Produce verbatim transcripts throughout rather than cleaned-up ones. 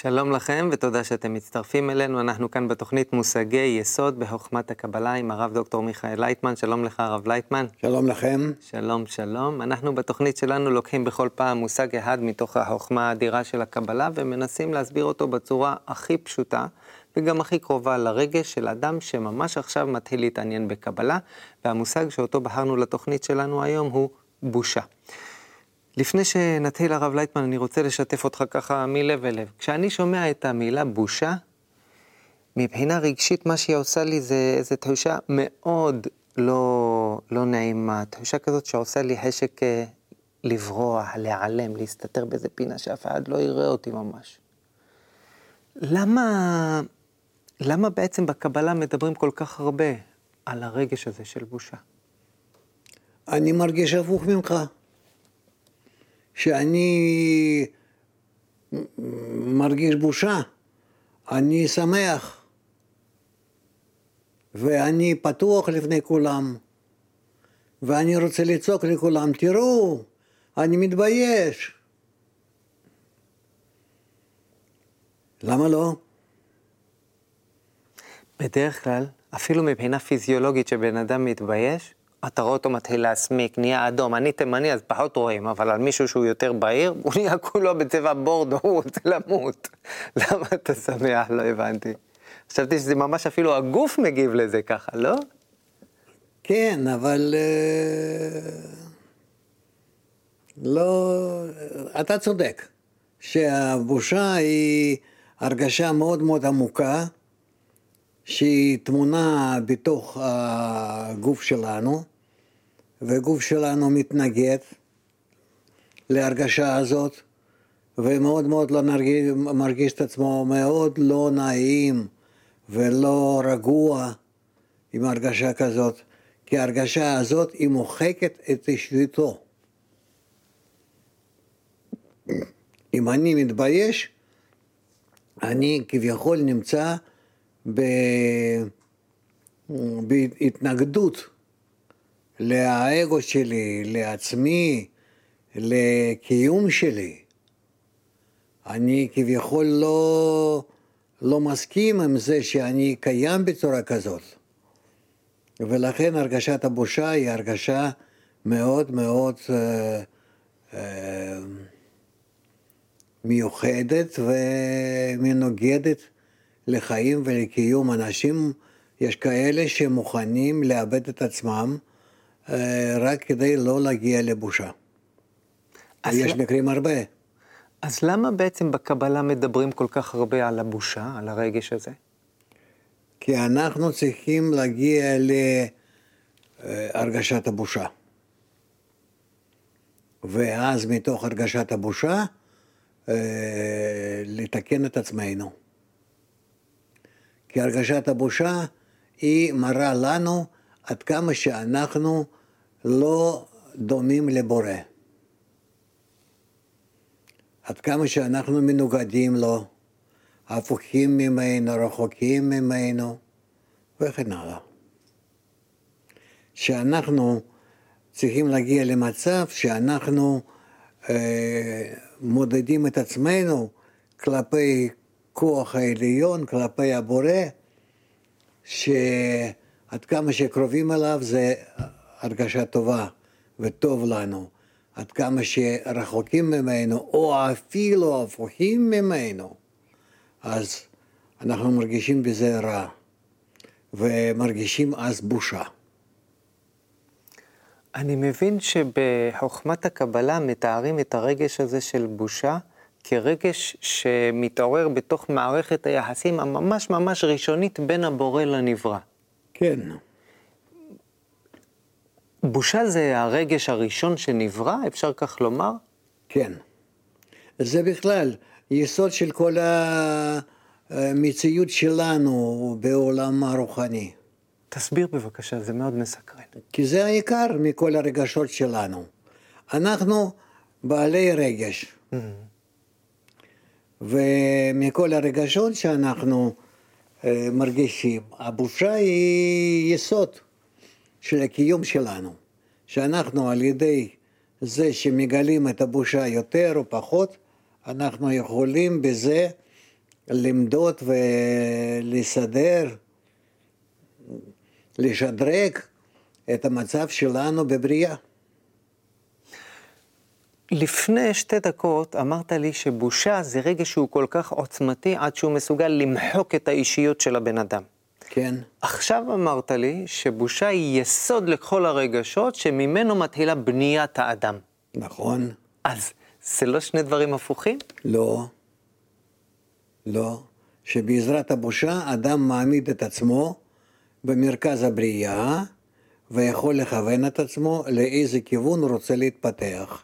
שלום לכם ותודה שאתם מצטרפים אלינו. אנחנו כאן בתוכנית מושגי יסוד בחוכמת הקבלה עם הרב דוקטור מיכאל לייטמן. שלום לך הרב לייטמן. שלום לכם. שלום שלום. אנחנו בתוכנית שלנו לוקחים בכל פעם מושג אחד מתוך החוכמה האדירה של הקבלה ומנסים להסביר אותו בצורה הכי פשוטה וגם הכי קרובה לרגש של אדם שממש עכשיו מתחיל להתעניין בקבלה, והמושג שאותו בחרנו לתוכנית שלנו היום הוא בושה. לפני שנתחיל הרב לייטמן, אני רוצה לשתף אותך ככה מלב ולב. כשאני שומע את המילה בושה, מבחינה רגשית מה שהיא עושה לי זה איזו תחושה מאוד לא, לא נעימה, תחושה כזאת שעושה לי חשק לברוח, להיעלם, להסתתר באיזה פינה שאף אחד לא יראה אותי ממש. למה, למה בעצם בקבלה מדברים כל כך הרבה על הרגש הזה של בושה? אני מרגיש הפוך ממך. שאני מרגיש בושה, אני שמח, ואני פתוח לפני כולם, ואני רוצה לצעוק לכולם, תראו, אני מתבייש. למה לא? בדרך כלל, אפילו מבחינה פיזיולוגית שבן אדם מתבייש, אתה רואה אותו מתחיל להסמיק, נהיה אדום. אני תימני אז פחות רואים, אבל על מישהו שהוא יותר בהיר, הוא נהיה כולו בצבע בורדו, הוא רוצה למות. למה אתה שמח? לא הבנתי. חשבתי שזה ממש אפילו הגוף מגיב לזה ככה, לא? כן, אבל לא, אתה צודק, שהבושה היא הרגשה מאוד מאוד עמוקה, שהיא תמונה בתוך הגוף שלנו, וגוף שלנו מתנגד להרגשה הזאת, ומאוד מאוד לא נרגיש, מרגיש את עצמו מאוד לא נעים ולא רגוע עם הרגשה כזאת, כי ההרגשה הזאת היא מוחקת את אישיותו. אם אני מתבייש, אני כביכול נמצא ב... בהתנגדות לאגו שלי, לעצמי, לקיום שלי. אני כביכול לא, לא מסכים עם זה שאני קיים בצורה כזאת. ולכן הרגשת הבושה היא הרגשה מאוד מאוד אה, אה, מיוחדת ומנוגדת לחיים ולקיום. אנשים, יש כאלה שמוכנים לאבד את עצמם רק כדי לא להגיע לבושה. יש ל... מקרים הרבה. אז למה בעצם בקבלה מדברים כל כך הרבה על הבושה, על הרגש הזה? כי אנחנו צריכים להגיע להרגשת הבושה. ואז מתוך הרגשת הבושה, לתקן את עצמנו. כי הרגשת הבושה היא מראה לנו עד כמה שאנחנו לא דומים לבורא. עד כמה שאנחנו מנוגדים לו, הפוכים ממנו, רחוקים ממנו, וכן הלאה. שאנחנו צריכים להגיע למצב שאנחנו אה, מודדים את עצמנו כלפי כוח העליון, כלפי הבורא, שעד כמה שקרובים אליו זה הרגשה טובה וטוב לנו. עד כמה שרחוקים ממנו, או אפילו הפוכים ממנו, אז אנחנו מרגישים בזה רע, ומרגישים אז בושה. אני מבין שבחוכמת הקבלה מתארים את הרגש הזה של בושה, כרגש שמתעורר בתוך מערכת היחסים הממש ממש ראשונית בין הבורא לנברא. כן. בושה זה הרגש הראשון שנברא, אפשר כך לומר? כן. זה בכלל יסוד של כל המציאות שלנו בעולם הרוחני. תסביר בבקשה, זה מאוד מסקרן. כי זה העיקר מכל הרגשות שלנו. אנחנו בעלי רגש. Mm-hmm. ומכל הרגשות שאנחנו אה, מרגישים, הבושה היא יסוד של הקיום שלנו. שאנחנו על ידי זה שמגלים את הבושה יותר או פחות, אנחנו יכולים בזה למדוד ולסדר, לשדרג את המצב שלנו בבריאה. לפני שתי דקות אמרת לי שבושה זה רגע שהוא כל כך עוצמתי עד שהוא מסוגל למחוק את האישיות של הבן אדם. כן. עכשיו אמרת לי שבושה היא יסוד לכל הרגשות שממנו מתחילה בניית האדם. נכון. אז זה לא שני דברים הפוכים? לא. לא. שבעזרת הבושה אדם מעמיד את עצמו במרכז הבריאה ויכול לכוון את עצמו לאיזה כיוון הוא רוצה להתפתח.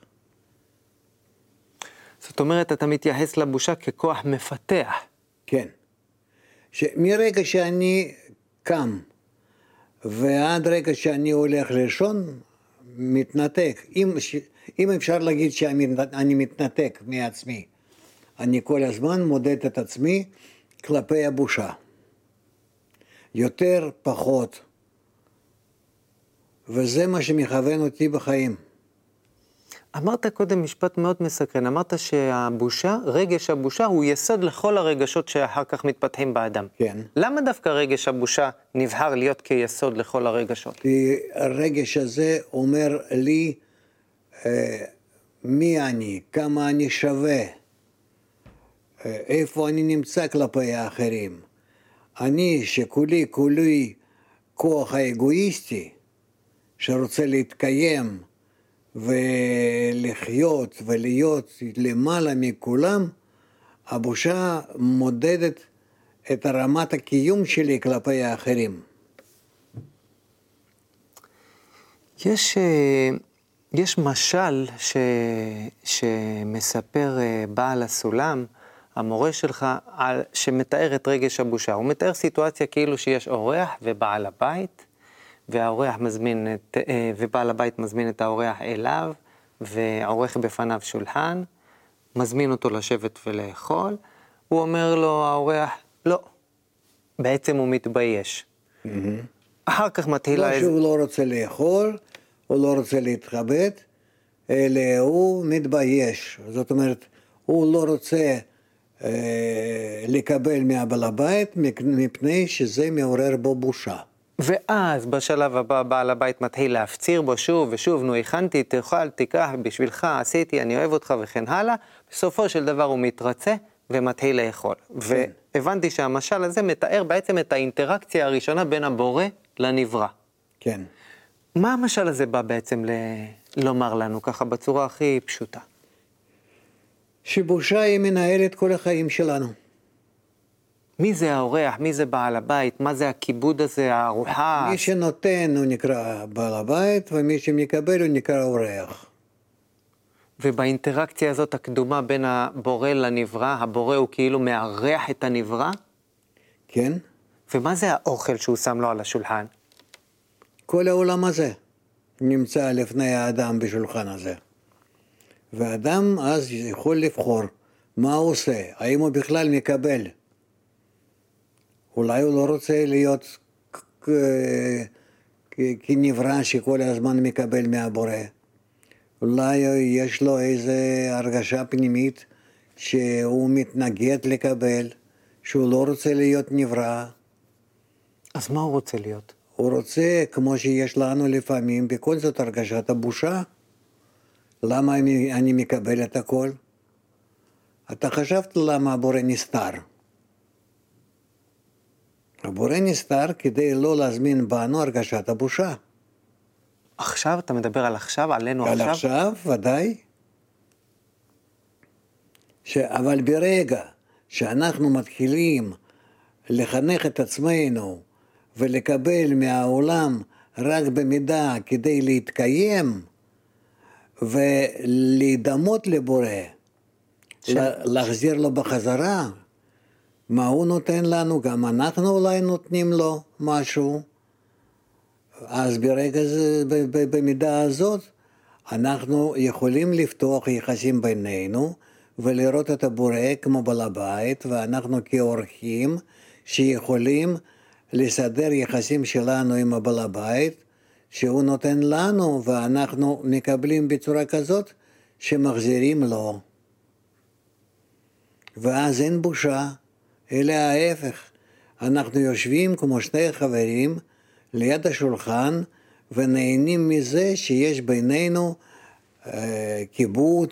זאת אומרת, אתה מתייחס לבושה ככוח מפתח. כן. שמרגע שאני קם ועד רגע שאני הולך לישון, מתנתק. אם, אם אפשר להגיד שאני מתנתק מעצמי, אני כל הזמן מודד את עצמי כלפי הבושה. יותר, פחות. וזה מה שמכוון אותי בחיים. אמרת קודם משפט מאוד מסקרן, אמרת שהבושה, רגש הבושה הוא יסוד לכל הרגשות שאחר כך מתפתחים באדם. כן. למה דווקא רגש הבושה נבחר להיות כיסוד לכל הרגשות? כי הרגש הזה אומר לי אה, מי אני, כמה אני שווה, אה, איפה אני נמצא כלפי האחרים. אני שכולי כולי כוח האגואיסטי שרוצה להתקיים ולחיות ולהיות למעלה מכולם, הבושה מודדת את רמת הקיום שלי כלפי האחרים. יש, יש משל ש, שמספר בעל הסולם, המורה שלך, על, שמתאר את רגש הבושה. הוא מתאר סיטואציה כאילו שיש אורח ובעל הבית, והאורח מזמין את, ובעל הבית מזמין את האורח אליו, ועורך בפניו שולחן, מזמין אותו לשבת ולאכול, הוא אומר לו, האורח, לא, בעצם הוא מתבייש. Mm-hmm. אחר כך מתחילה... לא שהוא לא רוצה לאכול, הוא לא רוצה להתכבד, אלא הוא מתבייש. זאת אומרת, הוא לא רוצה אה, לקבל מהבעל הבית, מפני שזה מעורר בו בושה. ואז בשלב הבא בעל הבית מתחיל להפציר בו שוב ושוב, נו הכנתי, תאכל, תיקח, בשבילך עשיתי, אני אוהב אותך וכן הלאה. בסופו של דבר הוא מתרצה ומתחיל לאכול. כן. והבנתי שהמשל הזה מתאר בעצם את האינטראקציה הראשונה בין הבורא לנברא. כן. מה המשל הזה בא בעצם ל... לומר לנו ככה בצורה הכי פשוטה? שבושה היא מנהלת כל החיים שלנו. מי זה האורח? מי זה בעל הבית? מה זה הכיבוד הזה, הארוחה? מי שנותן הוא נקרא בעל הבית, ומי שמקבל הוא נקרא אורח. ובאינטראקציה הזאת הקדומה בין הבורא לנברא, הבורא הוא כאילו מארח את הנברא? כן. ומה זה האוכל שהוא שם לו על השולחן? כל העולם הזה נמצא לפני האדם בשולחן הזה. והאדם אז יכול לבחור מה הוא עושה, האם הוא בכלל מקבל. אולי הוא לא רוצה להיות כנברא שכל הזמן מקבל מהבורא. אולי יש לו איזו הרגשה פנימית שהוא מתנגד לקבל, שהוא לא רוצה להיות נברא. אז מה הוא רוצה להיות? הוא רוצה, כמו שיש לנו לפעמים, בכל זאת הרגשת הבושה. למה אני, אני מקבל את הכל? אתה חשבת למה הבורא נסתר? הבורא נסתר כדי לא להזמין בנו הרגשת הבושה. עכשיו? אתה מדבר על עכשיו? עלינו על עכשיו? על עכשיו, ודאי. ש... אבל ברגע שאנחנו מתחילים לחנך את עצמנו ולקבל מהעולם רק במידה כדי להתקיים ולהידמות לבורא, ש... להחזיר לו בחזרה, מה הוא נותן לנו, גם אנחנו אולי נותנים לו משהו, אז ברגע זה, במידה הזאת, אנחנו יכולים לפתוח יחסים בינינו, ולראות את הבורא כמו בעל הבית, ואנחנו כאורחים שיכולים לסדר יחסים שלנו עם הבעל הבית, שהוא נותן לנו, ואנחנו מקבלים בצורה כזאת, שמחזירים לו. ואז אין בושה, אלא ההפך. אנחנו יושבים כמו שני חברים ליד השולחן, ונהנים מזה שיש בינינו אה, כיבוד,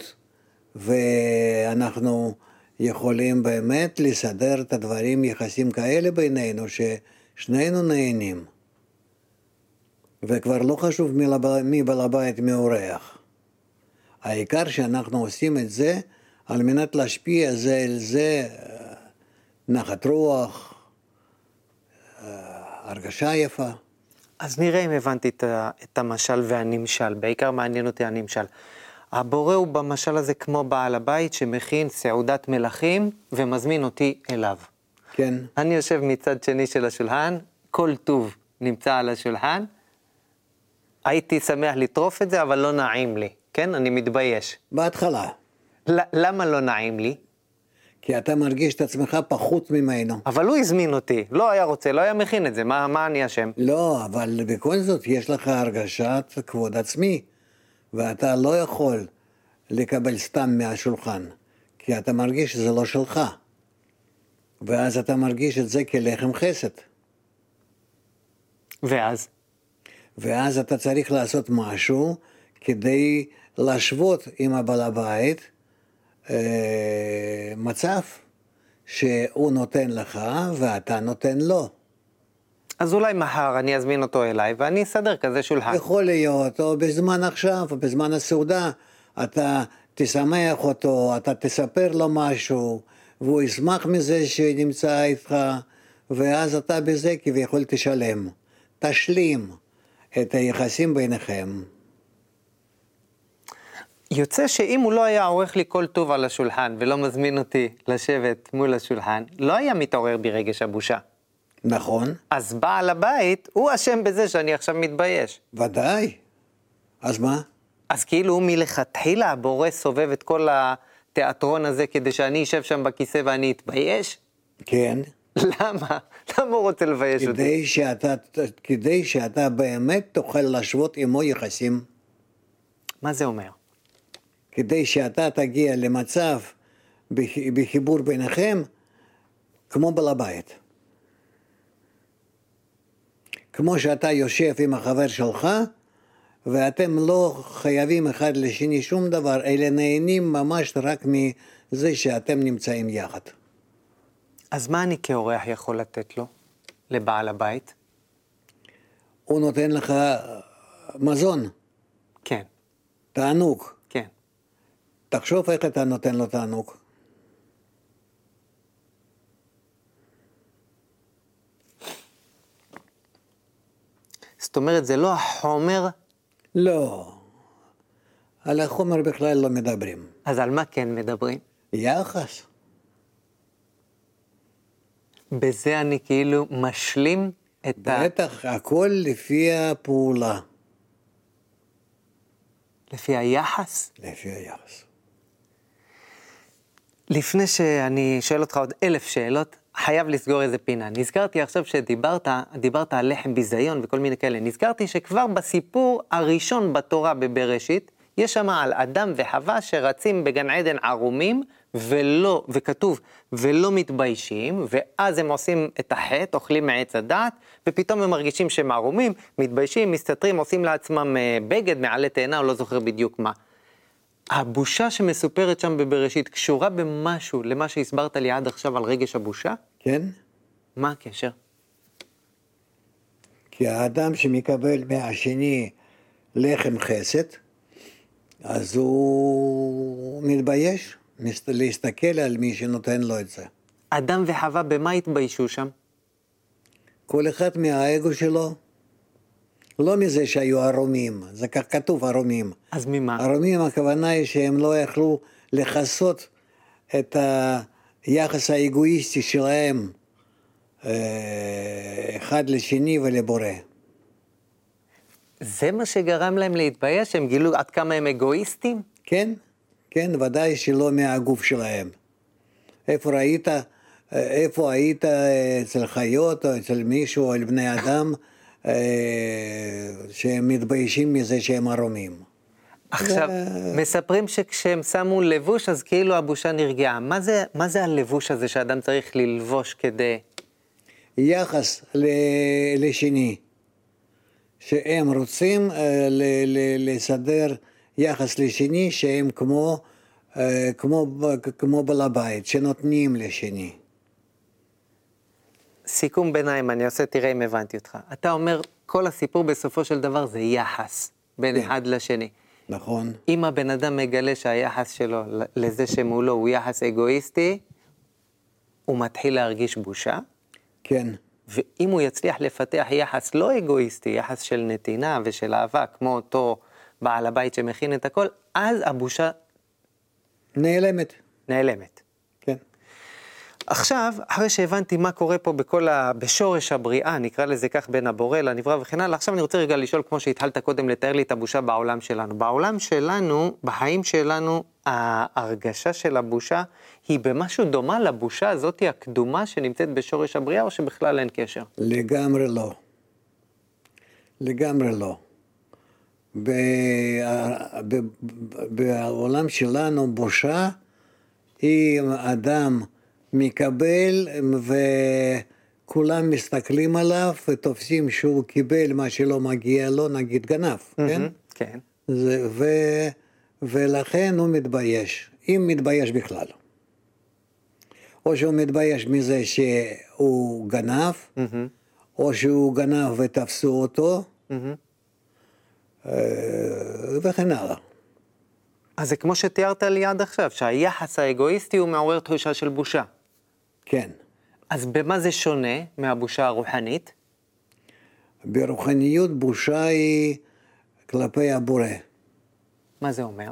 ואנחנו יכולים באמת לסדר את הדברים, יחסים כאלה בינינו, ששנינו נהנים. וכבר לא חשוב מי בעל הבית מאורח. העיקר שאנחנו עושים את זה על מנת להשפיע זה על זה, נחת רוח, הרגשה יפה. אז נראה אם הבנתי את המשל והנמשל, בעיקר מעניין אותי הנמשל. הבורא הוא במשל הזה כמו בעל הבית שמכין סעודת מלכים ומזמין אותי אליו. כן. אני יושב מצד שני של השולחן, כל טוב נמצא על השולחן, הייתי שמח לטרוף את זה, אבל לא נעים לי, כן? אני מתבייש. בהתחלה. למה לא נעים לי? כי אתה מרגיש את עצמך פחות ממנו. אבל הוא הזמין אותי, לא היה רוצה, לא היה מכין את זה, מה, מה אני אשם? לא, אבל בכל זאת יש לך הרגשת כבוד עצמי, ואתה לא יכול לקבל סתם מהשולחן, כי אתה מרגיש שזה לא שלך. ואז אתה מרגיש את זה כלחם חסד. ואז? ואז אתה צריך לעשות משהו כדי להשוות עם הבעל הבית אה, מצב שהוא נותן לך ואתה נותן לו. אז אולי מחר אני אזמין אותו אליי ואני אסדר כזה שולחן. יכול להיות, או בזמן עכשיו, או בזמן הסעודה, אתה תשמח אותו, אתה תספר לו משהו, והוא ישמח מזה שנמצא איתך, ואז אתה בזה כביכול תשלם. תשלים את היחסים ביניכם. יוצא שאם הוא לא היה עורך לי כל טוב על השולחן, ולא מזמין אותי לשבת מול השולחן, לא היה מתעורר ברגש הבושה. נכון. אז בעל הבית, הוא אשם בזה שאני עכשיו מתבייש. ודאי. אז מה? אז כאילו הוא מלכתחילה, הבורא סובב את כל התיאטרון הזה, כדי שאני אשב שם בכיסא ואני אתבייש? כן. למה? למה הוא רוצה לבייש אותי? כדי שאתה, כדי שאתה באמת תוכל להשוות עמו יחסים. מה זה אומר? כדי שאתה תגיע למצב בחיבור ביניכם, כמו בעל הבית. כמו שאתה יושב עם החבר שלך, ואתם לא חייבים אחד לשני שום דבר, אלא נהנים ממש רק מזה שאתם נמצאים יחד. אז מה אני כאורח יכול לתת לו, לבעל הבית? הוא נותן לך מזון, כן, תענוג. כן. תחשוב איך אתה נותן לו תענוג. זאת אומרת, זה לא החומר, לא, על החומר בכלל לא מדברים. אז על מה כן מדברים? יחס. בזה אני כאילו משלים את ה... בטח, הכל לפי הפעולה. לפי היחס? לפי היחס. לפני שאני שואל אותך עוד אלף שאלות, חייב לסגור איזה פינה. נזכרתי עכשיו שדיברת, דיברת על לחם ביזיון וכל מיני כאלה. נזכרתי שכבר בסיפור הראשון בתורה בבראשית, יש שם על אדם וחווה שרצים בגן עדן ערומים, ולא, וכתוב, ולא מתביישים, ואז הם עושים את החטא, אוכלים מעץ הדעת, ופתאום הם מרגישים שהם ערומים, מתביישים, מסתתרים, עושים לעצמם בגד, מעלה תאנה, או לא זוכר בדיוק מה. הבושה שמסופרת שם בבראשית קשורה במשהו למה שהסברת לי עד עכשיו על רגש הבושה? כן? מה הקשר? כי האדם שמקבל מהשני לחם חסד, אז הוא מתבייש להסתכל על מי שנותן לו את זה. אדם וחווה במה התביישו שם? כל אחד מהאגו שלו, לא מזה שהיו ערומים, זה כך כתוב ערומים. אז ממה? ערומים הכוונה היא שהם לא יכלו לחסות את היחס האגואיסטי שלהם אחד לשני ולבורא. זה מה שגרם להם להתבייש? הם גילו עד כמה הם אגואיסטים? כן, כן, ודאי שלא מהגוף שלהם. איפה ראית, איפה היית אצל חיות או אצל מישהו או אל בני אדם שהם מתביישים מזה שהם ערומים? עכשיו, מספרים שכשהם שמו לבוש, אז כאילו הבושה נרגעה. מה זה, מה זה הלבוש הזה שאדם צריך ללבוש כדי... יחס ל- לשני, שהם רוצים אה, ל- ל- לסדר יחס לשני, שהם כמו, אה, כמו, כמו בעל הבית, שנותנים לשני. סיכום ביניים, אני עושה, תראה אם הבנתי אותך. אתה אומר, כל הסיפור בסופו של דבר זה יחס בין כן. אחד לשני. נכון? אם הבן אדם מגלה שהיחס שלו לזה שמולו הוא יחס אגואיסטי, הוא מתחיל להרגיש בושה, כן, ואם הוא יצליח לפתח יחס לא אגואיסטי, יחס של נתינה ושל אהבה, כמו אותו בעל הבית שמכין את הכל, אז הבושה נעלמת. נעלמת. כן. עכשיו, אחרי שהבנתי מה קורה פה בכל ה... בשורש הבריאה, נקרא לזה כך בין הבורא לנברא וכן הלאה, עכשיו אני רוצה רגע לשאול, כמו שהתחלת קודם לתאר לי את הבושה בעולם שלנו. בעולם שלנו, בחיים שלנו, ההרגשה של הבושה היא במשהו דומה לבושה הזאת הקדומה שנמצאת בשורש הבריאה, או שבכלל אין קשר? לגמרי לא. לגמרי לא. ב... ב... בעולם שלנו בושה היא אדם מקבל וכולם מסתכלים עליו ותופסים שהוא קיבל מה שלא מגיע לו, נגיד גנב, כן? כן. זה, ו... ולכן הוא מתבייש, אם מתבייש בכלל. או שהוא מתבייש מזה שהוא גנב, או שהוא גנב ותפסו אותו, וכן הלאה. אז זה כמו שתיארת לי עד עכשיו, שהיחס האגואיסטי הוא מעורר תחושה של בושה. כן. אז במה זה שונה מהבושה הרוחנית? ברוחניות בושה היא כלפי הבורא. מה זה אומר?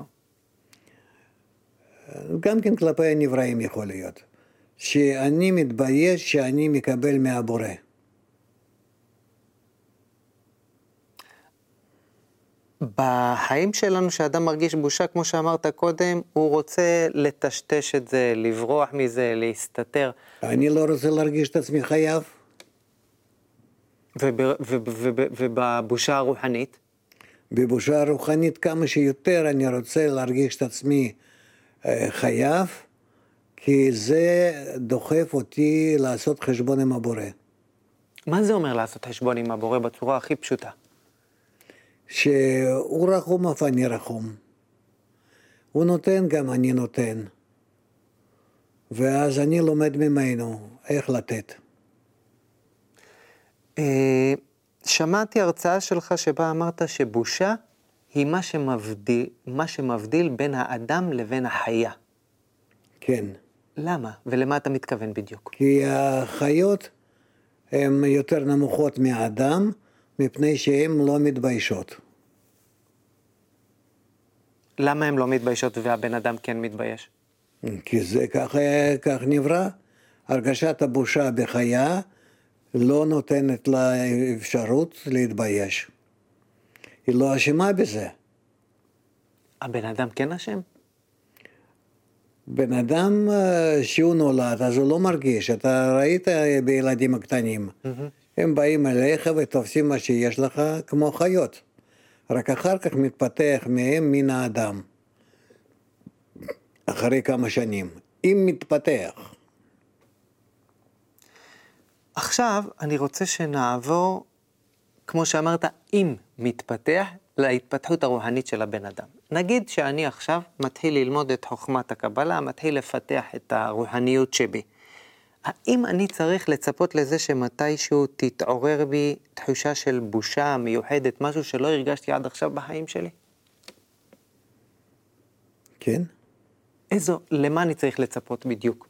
גם כן כלפי הנבראים יכול להיות. שאני מתבייש שאני מקבל מהבורא. בחיים שלנו שאדם מרגיש בושה, כמו שאמרת קודם, הוא רוצה לטשטש את זה, לברוח מזה, להסתתר. אני לא רוצה להרגיש את עצמי חייב. וב, וב, וב, ובבושה הרוחנית? בבושה הרוחנית כמה שיותר אני רוצה להרגיש את עצמי חייב, כי זה דוחף אותי לעשות חשבון עם הבורא. מה זה אומר לעשות חשבון עם הבורא בצורה הכי פשוטה? שהוא רחום אף אני רחום. הוא נותן גם אני נותן. ואז אני לומד ממנו איך לתת. שמעתי הרצאה שלך שבה אמרת שבושה היא מה שמבדיל, מה שמבדיל בין האדם לבין החיה. כן. למה? ולמה אתה מתכוון בדיוק? כי החיות הן יותר נמוכות מהאדם, מפני שהן לא מתביישות. למה הן לא מתביישות והבן אדם כן מתבייש? כי זה כך, כך נברא. הרגשת הבושה בחיה לא נותנת לה אפשרות להתבייש. היא לא אשמה בזה. הבן אדם כן אשם? בן אדם שהוא נולד, אז הוא לא מרגיש. אתה ראית בילדים הקטנים. Mm-hmm. הם באים אליך ותופסים מה שיש לך כמו חיות. רק אחר כך מתפתח מהם מן האדם. אחרי כמה שנים. אם מתפתח. עכשיו אני רוצה שנעבור, כמו שאמרת, אם מתפתח, להתפתחות הרוחנית של הבן אדם. נגיד שאני עכשיו מתחיל ללמוד את חוכמת הקבלה, מתחיל לפתח את הרוחניות שבי. האם אני צריך לצפות לזה שמתישהו תתעורר בי תחושה של בושה מיוחדת, משהו שלא הרגשתי עד עכשיו בחיים שלי? כן. איזו, למה אני צריך לצפות בדיוק?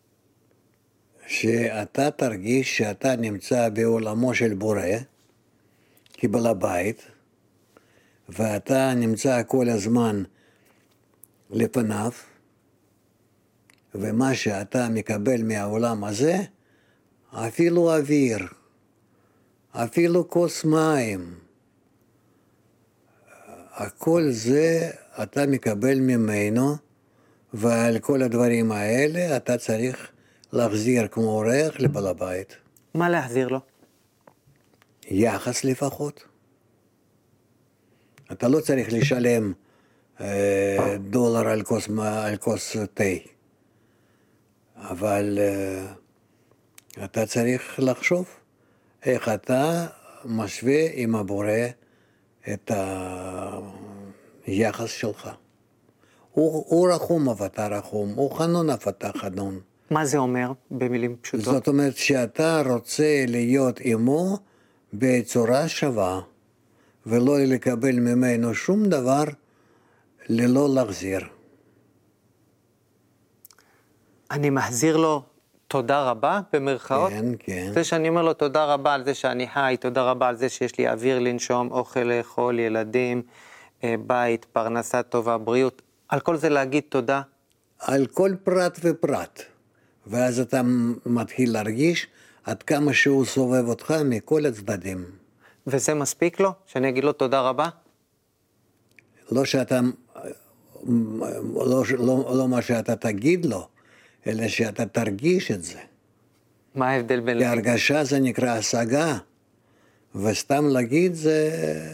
שאתה תרגיש שאתה נמצא בעולמו של בורא, כבעל הבית, ואתה נמצא כל הזמן לפניו, ומה שאתה מקבל מהעולם הזה, אפילו אוויר, אפילו כוס מים, הכל זה אתה מקבל ממנו, ועל כל הדברים האלה אתה צריך להחזיר כמו אורח לבעל הבית. מה להחזיר לו? יחס לפחות. אתה לא צריך לשלם אה, דולר על כוס, על כוס תה. אבל אה, אתה צריך לחשוב איך אתה משווה עם הבורא את היחס שלך. הוא, הוא רחום אף אתה רחום, הוא חנון אף אתה חנון. מה זה אומר במילים פשוטות? זאת אומרת שאתה רוצה להיות עמו בצורה שווה, ולא לקבל ממנו שום דבר ללא להחזיר. אני מחזיר לו תודה רבה במרכאות? כן, כן. זה שאני אומר לו תודה רבה על זה שאני חי, תודה רבה על זה שיש לי אוויר לנשום, אוכל לאכול, ילדים, בית, פרנסה טובה, בריאות. על כל זה להגיד תודה? על כל פרט ופרט. ואז אתה מתחיל להרגיש עד כמה שהוא סובב אותך מכל הצדדים. וזה מספיק לו? שאני אגיד לו תודה רבה? לא שאתה, לא, לא, לא מה שאתה תגיד לו, אלא שאתה תרגיש את זה. מה ההבדל בין... כי הרגשה זה נקרא השגה, וסתם להגיד זה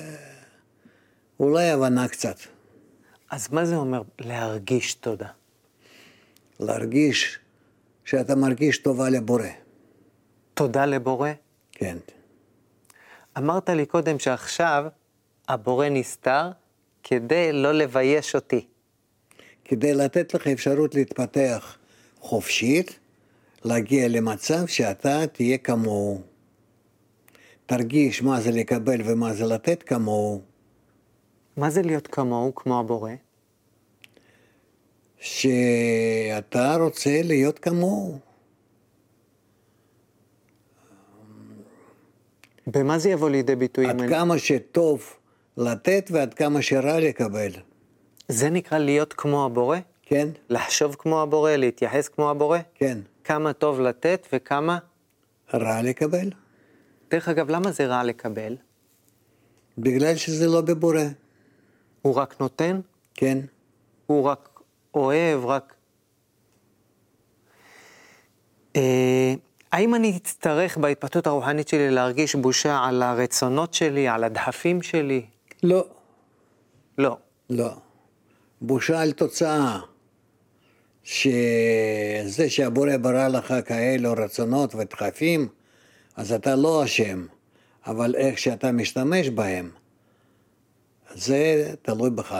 אולי הבנה קצת. אז מה זה אומר להרגיש תודה? להרגיש שאתה מרגיש טובה לבורא. תודה לבורא? כן. אמרת לי קודם שעכשיו הבורא נסתר כדי לא לבייש אותי. כדי לתת לך אפשרות להתפתח חופשית, להגיע למצב שאתה תהיה כמוהו. תרגיש מה זה לקבל ומה זה לתת כמוהו. מה זה להיות כמוהו, כמו הבורא? שאתה רוצה להיות כמוהו. במה זה יבוא לידי ביטוי? עד כמה שטוב לתת ועד כמה שרע לקבל. זה נקרא להיות כמו הבורא? כן? לחשוב כמו הבורא, להתייחס כמו הבורא? כן. כמה טוב לתת וכמה? רע לקבל. דרך אגב, למה זה רע לקבל? בגלל שזה לא בבורא. הוא רק נותן? כן. הוא רק אוהב, רק... אה, האם אני אצטרך בהתפתחות הרוחנית שלי להרגיש בושה על הרצונות שלי, על הדחפים שלי? לא. לא. לא. בושה על תוצאה. שזה שהבורא ברא לך כאלו רצונות ודחפים, אז אתה לא אשם. אבל איך שאתה משתמש בהם, זה תלוי בך.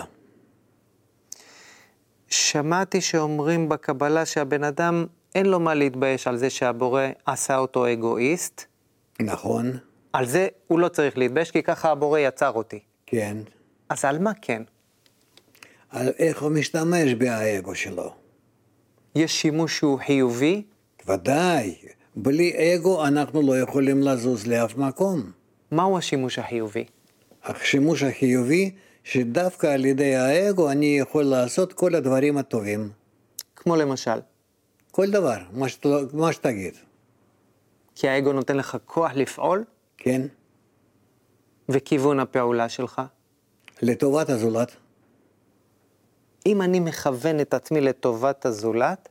שמעתי שאומרים בקבלה שהבן אדם אין לו מה להתבייש על זה שהבורא עשה אותו אגואיסט. נכון. על זה הוא לא צריך להתבייש, כי ככה הבורא יצר אותי. כן. אז על מה כן? על איך הוא משתמש באגו שלו. יש שימוש שהוא חיובי? ודאי. בלי אגו אנחנו לא יכולים לזוז לאף מקום. מהו השימוש החיובי? השימוש החיובי שדווקא על ידי האגו אני יכול לעשות כל הדברים הטובים. כמו למשל? כל דבר, מה, שת, מה שתגיד. כי האגו נותן לך כוח לפעול? כן. וכיוון הפעולה שלך? לטובת הזולת. אם אני מכוון את עצמי לטובת הזולת,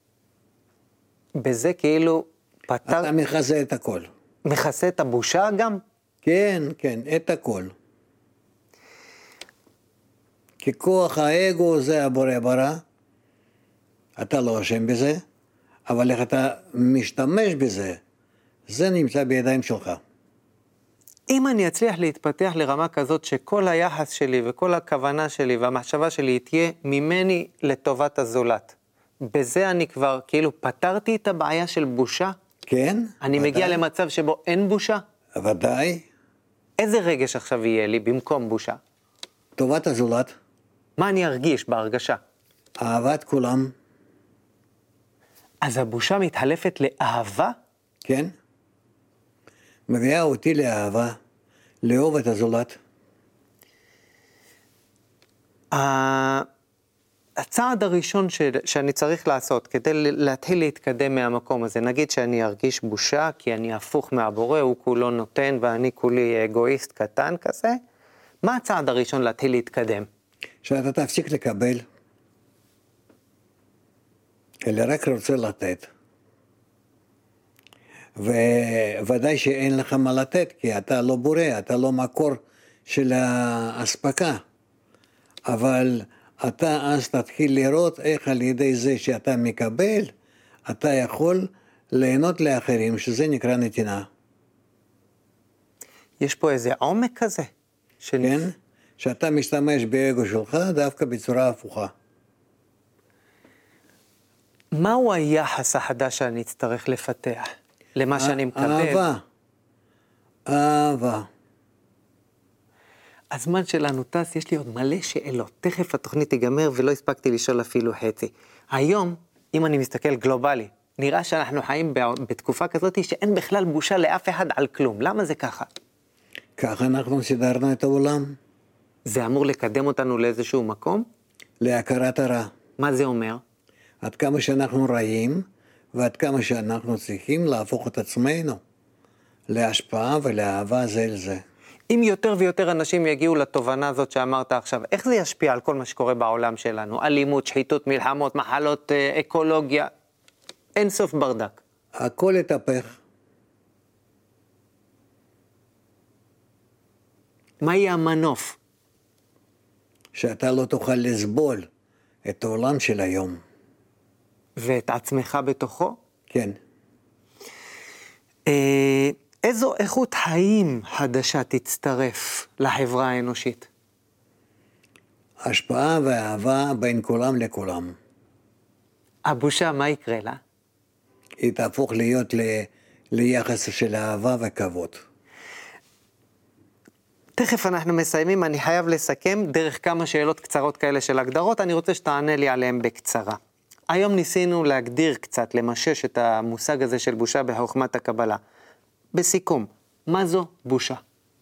בזה כאילו פתר... אתה מכסה את הכל. מכסה את הבושה גם? כן, כן, את הכל. כי כוח האגו זה הבורא ברא, אתה לא אשם בזה, אבל איך אתה משתמש בזה, זה נמצא בידיים שלך. אם אני אצליח להתפתח לרמה כזאת שכל היחס שלי וכל הכוונה שלי והמחשבה שלי תהיה ממני לטובת הזולת, בזה אני כבר כאילו פתרתי את הבעיה של בושה? כן? אני ודאי. מגיע למצב שבו אין בושה? ודאי. איזה רגש עכשיו יהיה לי במקום בושה? טובת הזולת. מה אני ארגיש בהרגשה? אהבת כולם. אז הבושה מתחלפת לאהבה? כן. מביאה אותי לאהבה, לאהוב את הזולת. הצעד הראשון ש... שאני צריך לעשות כדי להתחיל להתקדם מהמקום הזה, נגיד שאני ארגיש בושה כי אני הפוך מהבורא, הוא כולו נותן ואני כולי אגואיסט קטן כזה, מה הצעד הראשון להתחיל להתקדם? שאתה תפסיק לקבל, אלא רק רוצה לתת. וודאי שאין לך מה לתת, כי אתה לא בורא, אתה לא מקור של ההספקה. אבל אתה אז תתחיל לראות איך על ידי זה שאתה מקבל, אתה יכול ליהנות לאחרים, שזה נקרא נתינה. יש פה איזה עומק כזה? שנ... כן? שאתה משתמש באגו שלך דווקא בצורה הפוכה. מהו היחס החדש שאני אצטרך לפתח למה שאני מקבל? אהבה. אהבה. הזמן שלנו טס, יש לי עוד מלא שאלות. תכף התוכנית תיגמר ולא הספקתי לשאול אפילו חצי. היום, אם אני מסתכל גלובלי, נראה שאנחנו חיים בתקופה כזאת שאין בכלל בושה לאף אחד על כלום. למה זה ככה? ככה אנחנו סידרנו את העולם. זה אמור לקדם אותנו לאיזשהו מקום? להכרת הרע. מה זה אומר? עד כמה שאנחנו רעים, ועד כמה שאנחנו צריכים להפוך את עצמנו להשפעה ולאהבה זה לזה. אם יותר ויותר אנשים יגיעו לתובנה הזאת שאמרת עכשיו, איך זה ישפיע על כל מה שקורה בעולם שלנו? אלימות, שחיתות, מלחמות, מחלות, אקולוגיה, אין סוף ברדק. הכל יתהפך. מה יהיה המנוף? שאתה לא תוכל לסבול את העולם של היום. ואת עצמך בתוכו? כן. אה, איזו איכות חיים חדשה תצטרף לחברה האנושית? השפעה ואהבה בין כולם לכולם. הבושה, מה יקרה לה? היא תהפוך להיות ל... ליחס של אהבה וכבוד. תכף אנחנו מסיימים, אני חייב לסכם דרך כמה שאלות קצרות כאלה של הגדרות, אני רוצה שתענה לי עליהן בקצרה. היום ניסינו להגדיר קצת, למשש את המושג הזה של בושה בחוכמת הקבלה. בסיכום, מה זו בושה?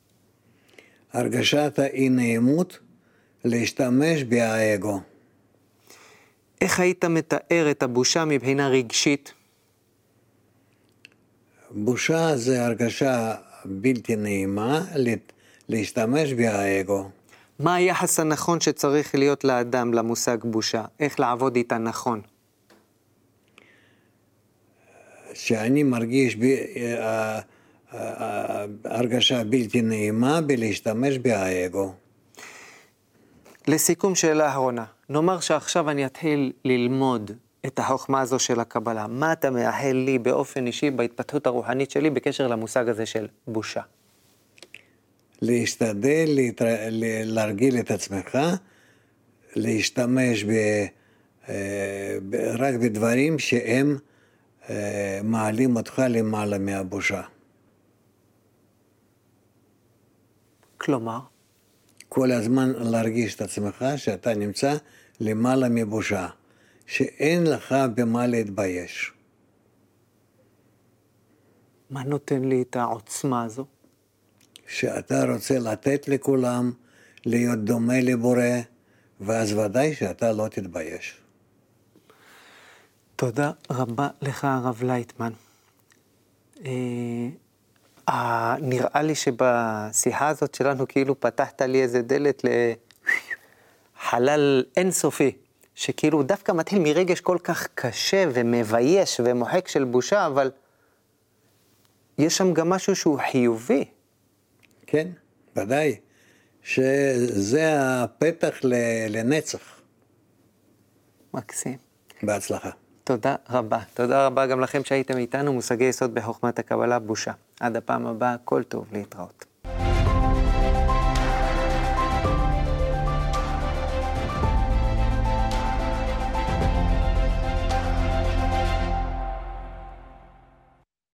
הרגשת האי נעימות להשתמש באגו. איך היית מתאר את הבושה מבחינה רגשית? בושה זה הרגשה בלתי נעימה להשתמש באגו. מה היחס הנכון שצריך להיות לאדם למושג בושה? איך לעבוד איתה נכון? שאני מרגיש ב... הרגשה בלתי נעימה בלהשתמש באגו. לסיכום שאלה האחרונה, נאמר שעכשיו אני אתחיל ללמוד את החוכמה הזו של הקבלה. מה אתה מאחל לי באופן אישי בהתפתחות הרוחנית שלי בקשר למושג הזה של בושה? להשתדל, להתר... להרגיל את עצמך, להשתמש ב... רק בדברים שהם מעלים אותך למעלה מהבושה. כלומר? כל הזמן להרגיש את עצמך שאתה נמצא למעלה מבושה, שאין לך במה להתבייש. מה נותן לי את העוצמה הזו? שאתה רוצה לתת לכולם, להיות דומה לבורא, ואז ודאי שאתה לא תתבייש. תודה רבה לך הרב לייטמן. אה, אה, נראה לי שבשיחה הזאת שלנו כאילו פתחת לי איזה דלת לחלל אינסופי, שכאילו דווקא מתחיל מרגש כל כך קשה ומבייש ומוחק של בושה, אבל יש שם גם משהו שהוא חיובי. כן, ודאי, שזה הפתח לנצח. מקסים. בהצלחה. תודה רבה. תודה רבה גם לכם שהייתם איתנו, מושגי יסוד בחוכמת הקבלה בושה. עד הפעם הבאה, כל טוב, להתראות.